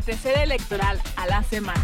acontecer electoral a la semana.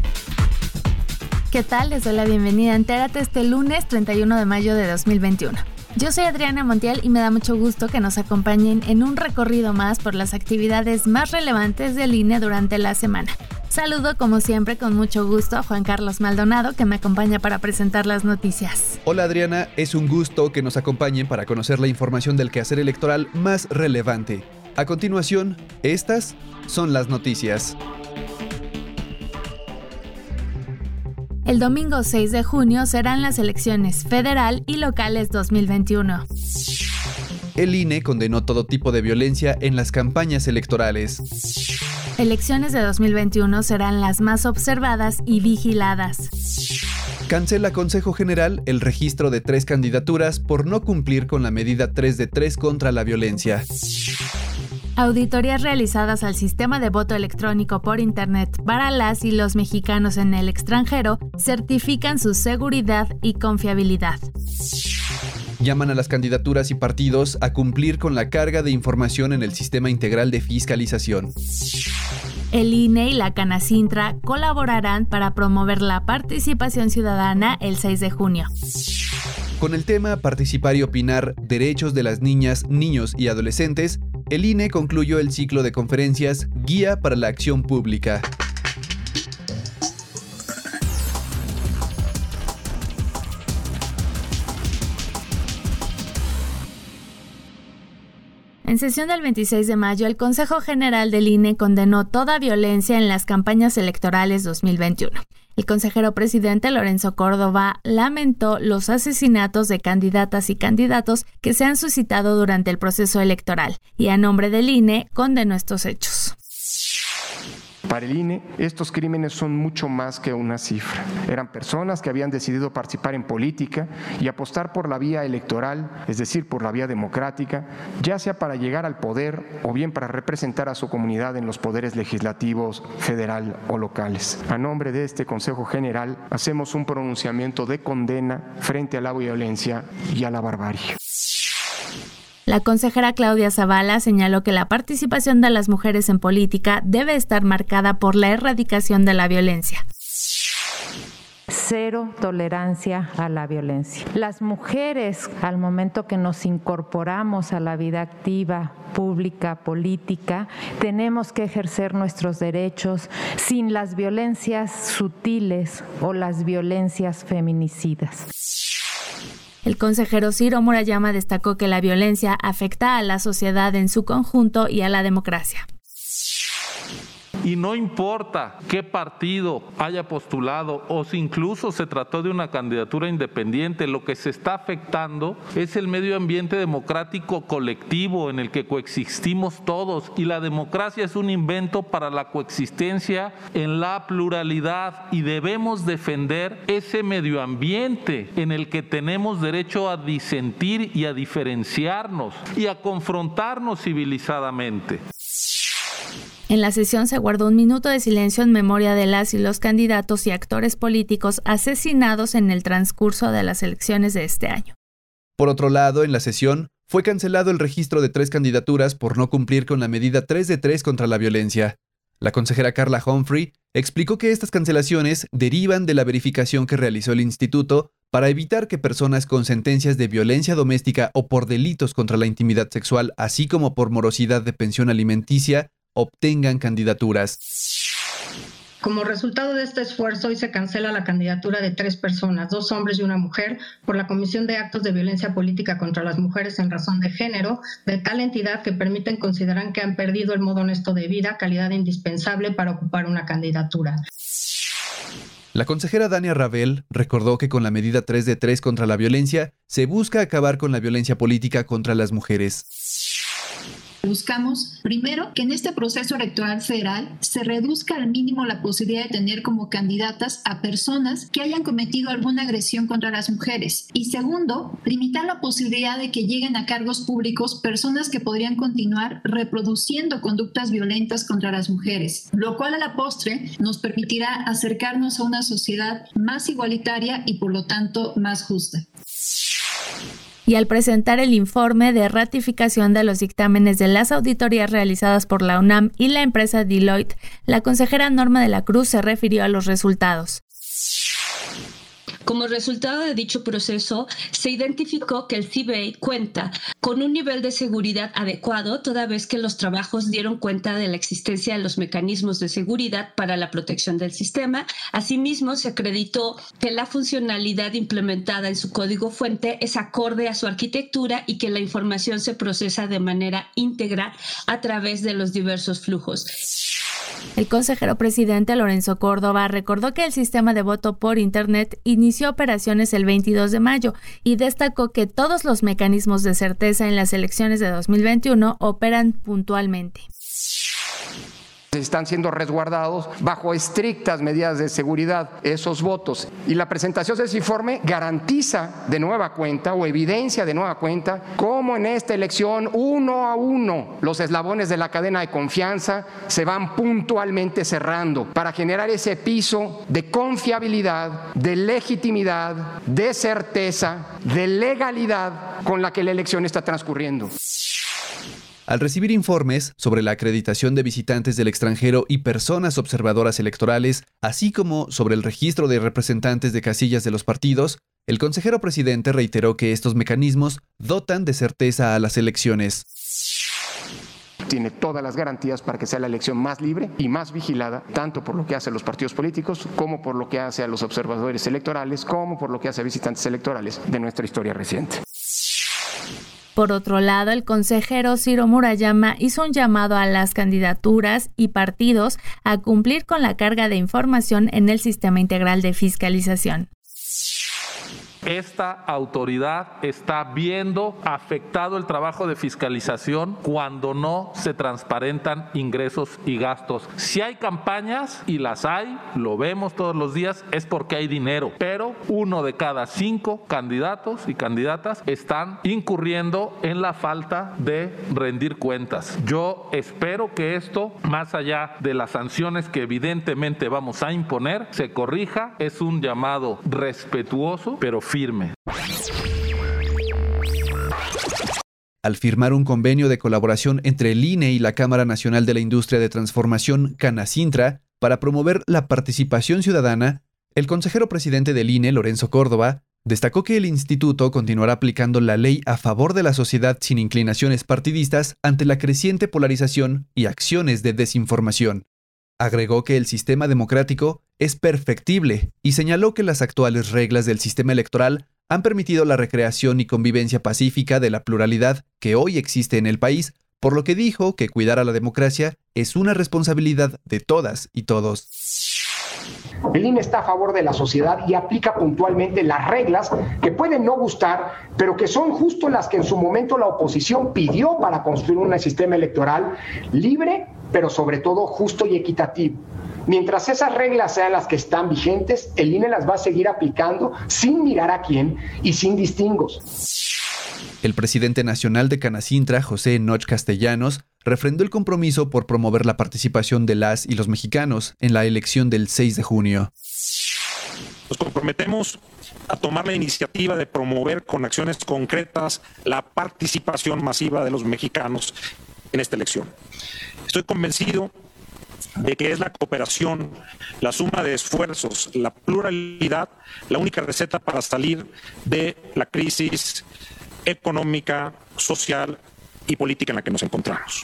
¿Qué tal? Les doy la bienvenida a Entérate este lunes 31 de mayo de 2021. Yo soy Adriana Montiel y me da mucho gusto que nos acompañen en un recorrido más por las actividades más relevantes del INE durante la semana. Saludo como siempre con mucho gusto a Juan Carlos Maldonado, que me acompaña para presentar las noticias. Hola Adriana, es un gusto que nos acompañen para conocer la información del quehacer electoral más relevante. A continuación, estas son las noticias. El domingo 6 de junio serán las elecciones federal y locales 2021. El INE condenó todo tipo de violencia en las campañas electorales. Elecciones de 2021 serán las más observadas y vigiladas. Cancela Consejo General el registro de 3 candidaturas por no cumplir con la medida 3 de 3 contra la violencia. Auditorías realizadas al sistema de voto electrónico por Internet para las y los mexicanos en el extranjero certifican su seguridad y confiabilidad. Llaman a las candidaturas y partidos a cumplir con la carga de información en el Sistema Integral de Fiscalización. El INE y la Canacintra colaborarán para promover la participación ciudadana el 6 de junio. Con el tema Participar y opinar, derechos de las niñas, niños y adolescentes, el INE concluyó el ciclo de conferencias Guía para la Acción Pública. En sesión del 26 de mayo, el Consejo General del INE condenó toda violencia en las campañas electorales 2021. El consejero presidente Lorenzo Córdoba lamentó los asesinatos de candidatas y candidatos que se han suscitado durante el proceso electoral y a nombre del INE condenó estos hechos. Para el INE, estos crímenes son mucho más que una cifra. Eran personas que habían decidido participar en política y apostar por la vía electoral, es decir, por la vía democrática, ya sea para llegar al poder o bien para representar a su comunidad en los poderes legislativos, federal o locales. A nombre de este Consejo General, hacemos un pronunciamiento de condena frente a la violencia y a la barbarie. La consejera Claudia Zavala señaló que la participación de las mujeres en política debe estar marcada por la erradicación de la violencia. Cero tolerancia a la violencia. Las mujeres, al momento que nos incorporamos a la vida activa, pública, política, tenemos que ejercer nuestros derechos sin las violencias sutiles o las violencias feminicidas. El consejero Ciro Murayama destacó que la violencia afecta a la sociedad en su conjunto y a la democracia. Y no importa qué partido haya postulado o si incluso se trató de una candidatura independiente, lo que se está afectando es el medio ambiente democrático colectivo en el que coexistimos todos, y la democracia es un invento para la coexistencia en la pluralidad, y debemos defender ese medio ambiente en el que tenemos derecho a disentir y a diferenciarnos y a confrontarnos civilizadamente. En la sesión se guardó un minuto de silencio en memoria de las y los candidatos y actores políticos asesinados en el transcurso de las elecciones de este año. Por otro lado, en la sesión, fue cancelado el registro de 3 candidaturas por no cumplir con la medida 3 de 3 contra la violencia. La consejera Carla Humphrey explicó que estas cancelaciones derivan de la verificación que realizó el instituto para evitar que personas con sentencias de violencia doméstica o por delitos contra la intimidad sexual, así como por morosidad de pensión alimenticia, obtengan candidaturas. Como resultado de este esfuerzo, hoy se cancela la candidatura de 3 personas, 2 hombres y una mujer, por la Comisión de Actos de Violencia Política contra las Mujeres en razón de género, de tal entidad que permiten considerar que han perdido el modo honesto de vida, calidad indispensable para ocupar una candidatura. La consejera Dania Rabel recordó que con la medida 3 de 3 contra la violencia, se busca acabar con la violencia política contra las mujeres. Buscamos, primero, que en este proceso electoral federal se reduzca al mínimo la posibilidad de tener como candidatas a personas que hayan cometido alguna agresión contra las mujeres. Y segundo, limitar la posibilidad de que lleguen a cargos públicos personas que podrían continuar reproduciendo conductas violentas contra las mujeres, lo cual a la postre nos permitirá acercarnos a una sociedad más igualitaria y por lo tanto más justa. Y al presentar el informe de ratificación de los dictámenes de las auditorías realizadas por la UNAM y la empresa Deloitte, la consejera Norma de la Cruz se refirió a los resultados. Como resultado de dicho proceso, se identificó que el CBA cuenta con un nivel de seguridad adecuado, toda vez que los trabajos dieron cuenta de la existencia de los mecanismos de seguridad para la protección del sistema. Asimismo, se acreditó que la funcionalidad implementada en su código fuente es acorde a su arquitectura y que la información se procesa de manera íntegra a través de los diversos flujos. El consejero presidente Lorenzo Córdoba recordó que el sistema de voto por Internet inició operaciones el 22 de mayo y destacó que todos los mecanismos de certeza en las elecciones de 2021 operan puntualmente. Están siendo resguardados bajo estrictas medidas de seguridad esos votos. Y la presentación de ese informe garantiza de nueva cuenta o evidencia de nueva cuenta cómo en esta elección, uno a uno, los eslabones de la cadena de confianza se van puntualmente cerrando para generar ese piso de confiabilidad, de legitimidad, de certeza, de legalidad con la que la elección está transcurriendo. Al recibir informes sobre la acreditación de visitantes del extranjero y personas observadoras electorales, así como sobre el registro de representantes de casillas de los partidos, el consejero presidente reiteró que estos mecanismos dotan de certeza a las elecciones. Tiene todas las garantías para que sea la elección más libre y más vigilada, tanto por lo que hace a los partidos políticos, como por lo que hace a los observadores electorales, como por lo que hace a visitantes electorales de nuestra historia reciente. Por otro lado, el consejero Ciro Murayama hizo un llamado a las candidaturas y partidos a cumplir con la carga de información en el Sistema Integral de Fiscalización. Esta autoridad está viendo afectado el trabajo de fiscalización cuando no se transparentan ingresos y gastos. Si hay campañas, y las hay, lo vemos todos los días, es porque hay dinero, pero 1 de cada 5 candidatos y candidatas están incurriendo en la falta de rendir cuentas. Yo espero que esto, más allá de las sanciones que evidentemente vamos a imponer, se corrija. Es un llamado respetuoso, pero firme. Al firmar un convenio de colaboración entre el INE y la Cámara Nacional de la Industria de Transformación, Canacintra, para promover la participación ciudadana, el consejero presidente del INE, Lorenzo Córdoba, destacó que el instituto continuará aplicando la ley a favor de la sociedad sin inclinaciones partidistas ante la creciente polarización y acciones de desinformación. Agregó que el sistema democrático es perfectible y señaló que las actuales reglas del sistema electoral han permitido la recreación y convivencia pacífica de la pluralidad que hoy existe en el país, por lo que dijo que cuidar a la democracia es una responsabilidad de todas y todos. El INE está a favor de la sociedad y aplica puntualmente las reglas que pueden no gustar, pero que son justo las que en su momento la oposición pidió para construir un sistema electoral libre, pero sobre todo justo y equitativo. Mientras esas reglas sean las que están vigentes, el INE las va a seguir aplicando sin mirar a quién y sin distingos. El presidente nacional de Canacintra, José Enoch Castellanos, refrendó el compromiso por promover la participación de las y los mexicanos en la elección del 6 de junio. Nos comprometemos a tomar la iniciativa de promover con acciones concretas la participación masiva de los mexicanos en esta elección. Estoy convencido de que es la cooperación, la suma de esfuerzos, la pluralidad, la única receta para salir de la crisis económica, social y política en la que nos encontramos.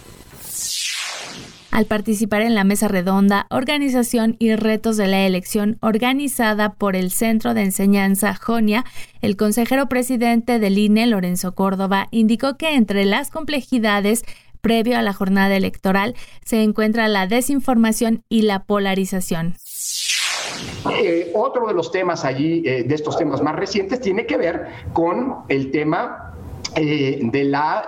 Al participar en la mesa redonda, Organización y Retos de la Elección, organizada por el Centro de Enseñanza Jonia, el consejero presidente del INE, Lorenzo Córdoba, indicó que entre las complejidades previo a la jornada electoral se encuentra la desinformación y la polarización. Otro de los temas allí, de estos temas más recientes, tiene que ver con el tema de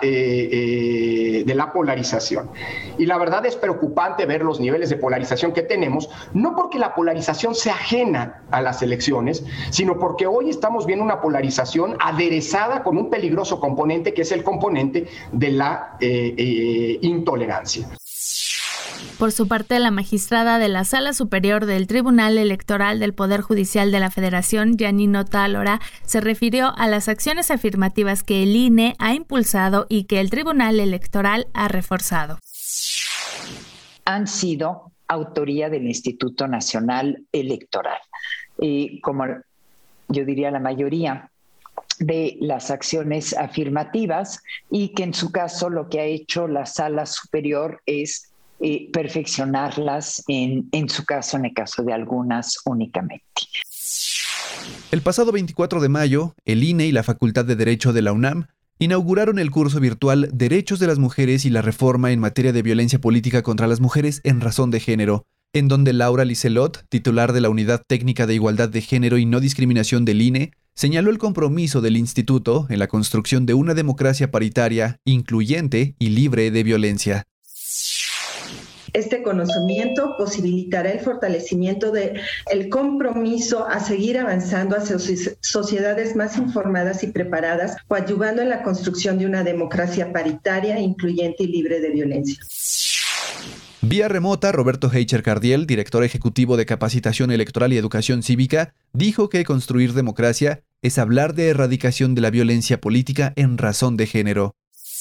la polarización. Y la verdad es preocupante ver los niveles de polarización que tenemos, no porque la polarización sea ajena a las elecciones, sino porque hoy estamos viendo una polarización aderezada con un peligroso componente que es el componente de la intolerancia. Por su parte, la magistrada de la Sala Superior del Tribunal Electoral del Poder Judicial de la Federación, Janino Tálora, se refirió a las acciones afirmativas que el INE ha impulsado y que el Tribunal Electoral ha reforzado. Han sido autoría del Instituto Nacional Electoral. Como yo diría la mayoría de las acciones afirmativas, y que en su caso lo que ha hecho la Sala Superior es perfeccionarlas en su caso, en el caso de algunas únicamente. El pasado 24 de mayo, el INE y la Facultad de Derecho de la UNAM inauguraron el curso virtual Derechos de las Mujeres y la Reforma en materia de violencia política contra las mujeres en razón de género, en donde Laura Liselot, titular de la Unidad Técnica de Igualdad de Género y No Discriminación del INE, señaló el compromiso del instituto en la construcción de una democracia paritaria, incluyente y libre de violencia. Este conocimiento posibilitará el fortalecimiento del compromiso a seguir avanzando hacia sociedades más informadas y preparadas, coadyuvando en la construcción de una democracia paritaria, incluyente y libre de violencia. Vía remota, Roberto Heicher Cardiel, director ejecutivo de Capacitación Electoral y Educación Cívica, dijo que construir democracia es hablar de erradicación de la violencia política en razón de género.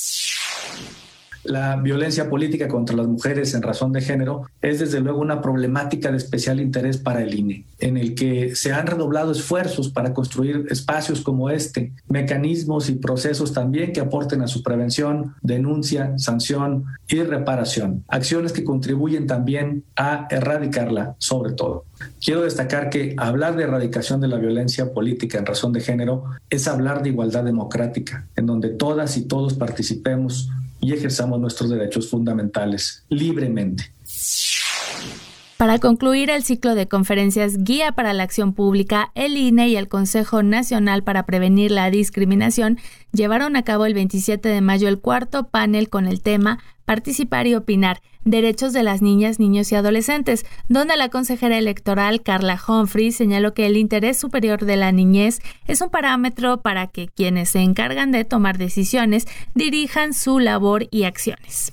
La violencia política contra las mujeres en razón de género es desde luego una problemática de especial interés para el INE, en el que se han redoblado esfuerzos para construir espacios como este, mecanismos y procesos también que aporten a su prevención, denuncia, sanción y reparación, acciones que contribuyen también a erradicarla sobre todo. Quiero destacar que hablar de erradicación de la violencia política en razón de género es hablar de igualdad democrática, en donde todas y todos participemos y ejerzamos nuestros derechos fundamentales libremente. Para concluir el ciclo de conferencias Guía para la Acción Pública, el INE y el Consejo Nacional para Prevenir la Discriminación llevaron a cabo el 27 de mayo el cuarto panel con el tema Participar y Opinar, Derechos de las Niñas, Niños y Adolescentes, donde la consejera electoral Carla Humphrey señaló que el interés superior de la niñez es un parámetro para que quienes se encargan de tomar decisiones dirijan su labor y acciones.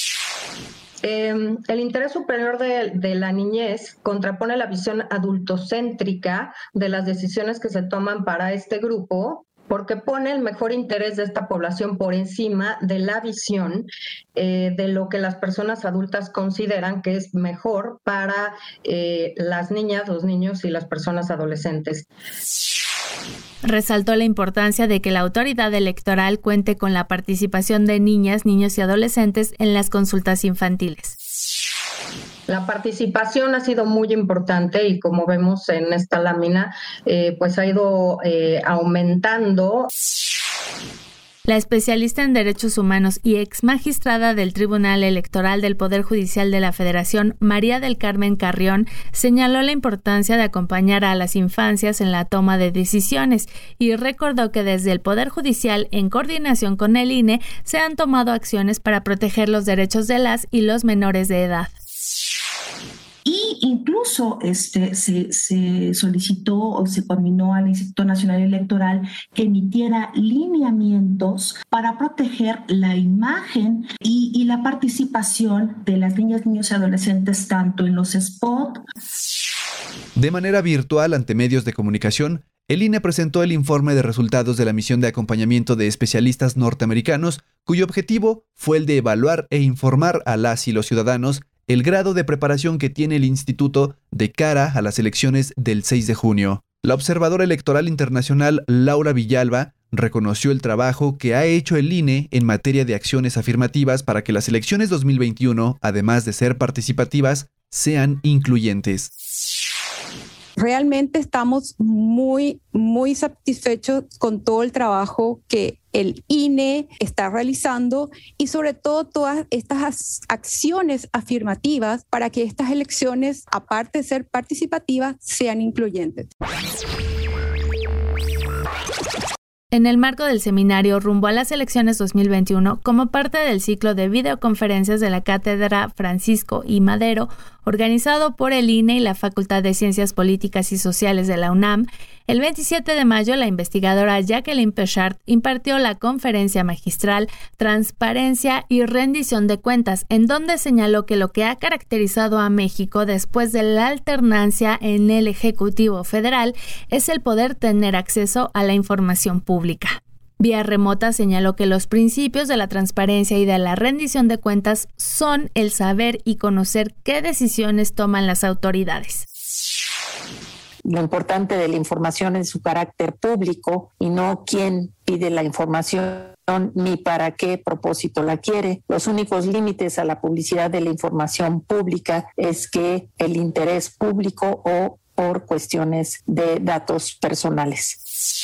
El interés superior de la niñez contrapone la visión adultocéntrica de las decisiones que se toman para este grupo, porque pone el mejor interés de esta población por encima de la visión de lo que las personas adultas consideran que es mejor para las niñas, los niños y las personas adolescentes. Resaltó la importancia de que la autoridad electoral cuente con la participación de niñas, niños y adolescentes en las consultas infantiles. La participación ha sido muy importante y como vemos en esta lámina, pues ha ido aumentando. La especialista en derechos humanos y ex magistrada del Tribunal Electoral del Poder Judicial de la Federación, María del Carmen Carrión, señaló la importancia de acompañar a las infancias en la toma de decisiones y recordó que desde el Poder Judicial, en coordinación con el INE, se han tomado acciones para proteger los derechos de las y los menores de edad. Y incluso se solicitó o se combinó al Instituto Nacional Electoral que emitiera lineamientos para proteger la imagen y la participación de las niñas, niños y adolescentes tanto en los spots. De manera virtual ante medios de comunicación, el INE presentó el informe de resultados de la misión de acompañamiento de especialistas norteamericanos, cuyo objetivo fue el de evaluar e informar a las y los ciudadanos el grado de preparación que tiene el instituto de cara a las elecciones del 6 de junio. La observadora electoral internacional Laura Villalba reconoció el trabajo que ha hecho el INE en materia de acciones afirmativas para que las elecciones 2021, además de ser participativas, sean incluyentes. Realmente estamos muy, muy satisfechos con todo el trabajo que el INE está realizando y sobre todo todas estas acciones afirmativas para que estas elecciones, aparte de ser participativas, sean incluyentes. En el marco del seminario Rumbo a las Elecciones 2021, como parte del ciclo de videoconferencias de la Cátedra Francisco I. Madero, organizado por el INE y la Facultad de Ciencias Políticas y Sociales de la UNAM, el 27 de mayo la investigadora Jacqueline Pechard impartió la conferencia magistral Transparencia y Rendición de Cuentas, en donde señaló que lo que ha caracterizado a México después de la alternancia en el Ejecutivo Federal es el poder tener acceso a la información pública. Vía remota señaló que los principios de la transparencia y de la rendición de cuentas son el saber y conocer qué decisiones toman las autoridades. Lo importante de la información es su carácter público y no quién pide la información ni para qué propósito la quiere. Los únicos límites a la publicidad de la información pública es que el interés público o por cuestiones de datos personales.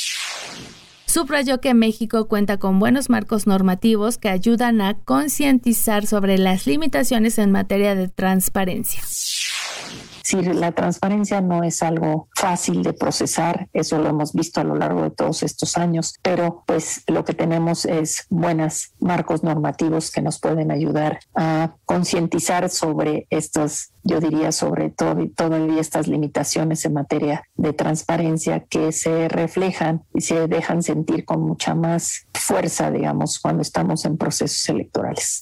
Subrayó que México cuenta con buenos marcos normativos que ayudan a concientizar sobre las limitaciones en materia de transparencia. Sí, la transparencia no es algo fácil de procesar, eso lo hemos visto a lo largo de todos estos años, pero pues lo que tenemos es buenos marcos normativos que nos pueden ayudar a concientizar sobre estos, yo diría sobre todavía estas limitaciones en materia de transparencia que se reflejan y se dejan sentir con mucha más fuerza, digamos, cuando estamos en procesos electorales.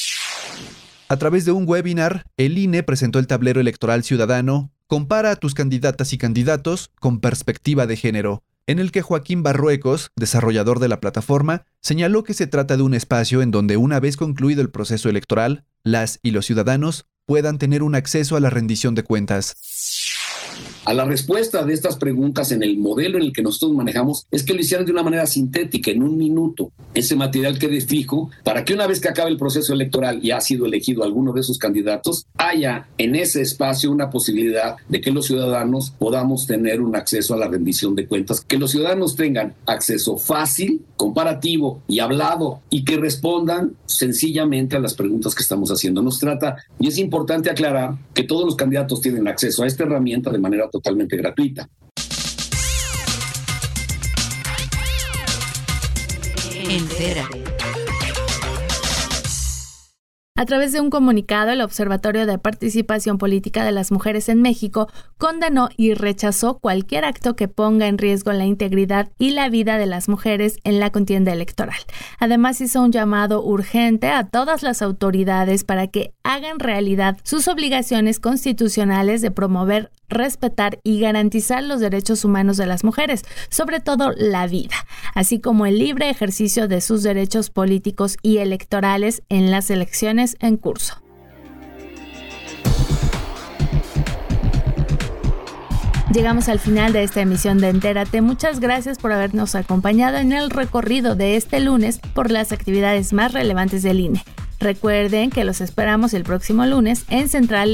A través de un webinar, el INE presentó el tablero electoral ciudadano Compara a tus candidatas y candidatos con perspectiva de género, en el que Joaquín Barruecos, desarrollador de la plataforma, señaló que se trata de un espacio en donde una vez concluido el proceso electoral, las y los ciudadanos puedan tener un acceso a la rendición de cuentas. A la respuesta de estas preguntas en el modelo en el que nosotros manejamos es que lo hicieran de una manera sintética, en un minuto. Ese material quede fijo para que una vez que acabe el proceso electoral y ha sido elegido alguno de esos candidatos, haya en ese espacio una posibilidad de que los ciudadanos podamos tener un acceso a la rendición de cuentas, que los ciudadanos tengan acceso fácil, comparativo y hablado y que respondan sencillamente a las preguntas que estamos haciendo. Nos trata, y es importante aclarar, que todos los candidatos tienen acceso a esta herramienta de manera totalmente gratuita. Entérate. A través de un comunicado, el Observatorio de Participación Política de las Mujeres en México condenó y rechazó cualquier acto que ponga en riesgo la integridad y la vida de las mujeres en la contienda electoral. Además, hizo un llamado urgente a todas las autoridades para que hagan realidad sus obligaciones constitucionales de promover, respetar y garantizar los derechos humanos de las mujeres, sobre todo la vida, así como el libre ejercicio de sus derechos políticos y electorales en las elecciones en curso. Llegamos al final de esta emisión de Entérate. Muchas gracias por habernos acompañado en el recorrido de este lunes por las actividades más relevantes del INE. Recuerden que los esperamos el próximo lunes en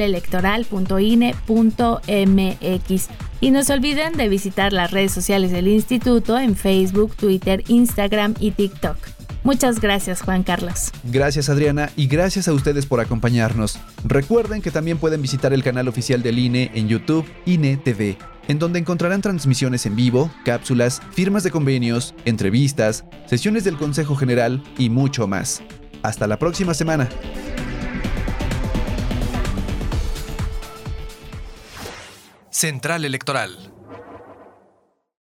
centralelectoral.ine.mx. Y no se olviden de visitar las redes sociales del Instituto en Facebook, Twitter, Instagram y TikTok. Muchas gracias, Juan Carlos. Gracias, Adriana, y gracias a ustedes por acompañarnos. Recuerden que también pueden visitar el canal oficial del INE en YouTube, INE TV, en donde encontrarán transmisiones en vivo, cápsulas, firmas de convenios, entrevistas, sesiones del Consejo General y mucho más. Hasta la próxima semana. Central Electoral.